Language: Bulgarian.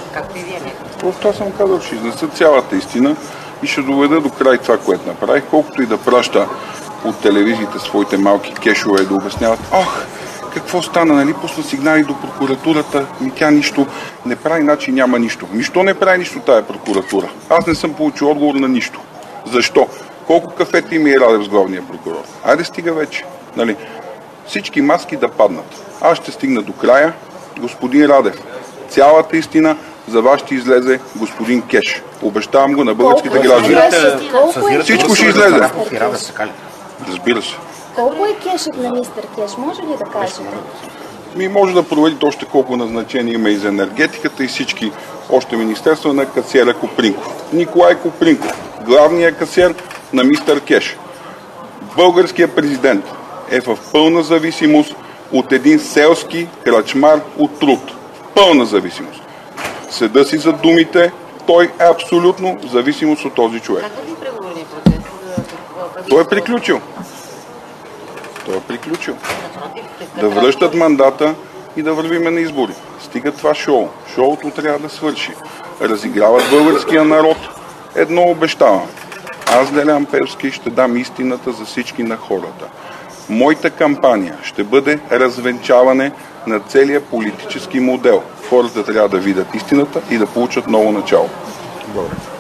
както и вие. Просто аз съм казал, ще изнеса цялата истина и ще доведа до край това, което направих, колкото и да праща от телевизиите своите малки кешове да обясняват, какво стана, нали, пусна сигнали до прокуратурата, тя нищо не прави, значи няма нищо. Що не прави нищо тая прокуратура? Аз не съм получил отговор на нищо. Защо? Колко кафета има и Радев с главния прокурор? Айде стига вече. Нали? Всички маски да паднат. Аз ще стигна до края. Господин Радев, цялата истина за вас ще излезе господин Кеш. Обещавам го на българските граждани. Всичко ще излезе. Разбира се. Колко е кешът на мистер Кеш? Може ли да кажете? Може да проверите още колко назначения има и за енергетиката и всички още министерства на касиера Копринков. Николай Копринков, главният касиер на мистер Кеш. Българският президент е в пълна зависимост от един селски кръчмар от труд. Пълна зависимост. Седа си за думите, той е абсолютно в зависимост от този човек. Той е приключил. Да връщат мандата и да вървиме на избори. Стига това шоу. Шоуто трябва да свърши. Разиграват българския народ. Едно обещавам. Аз, Делян Пеевски, ще дам истината за всички на хората. Моята кампания ще бъде развенчаване на целия политически модел. Хората трябва да видят истината и да получат ново начало. Добре.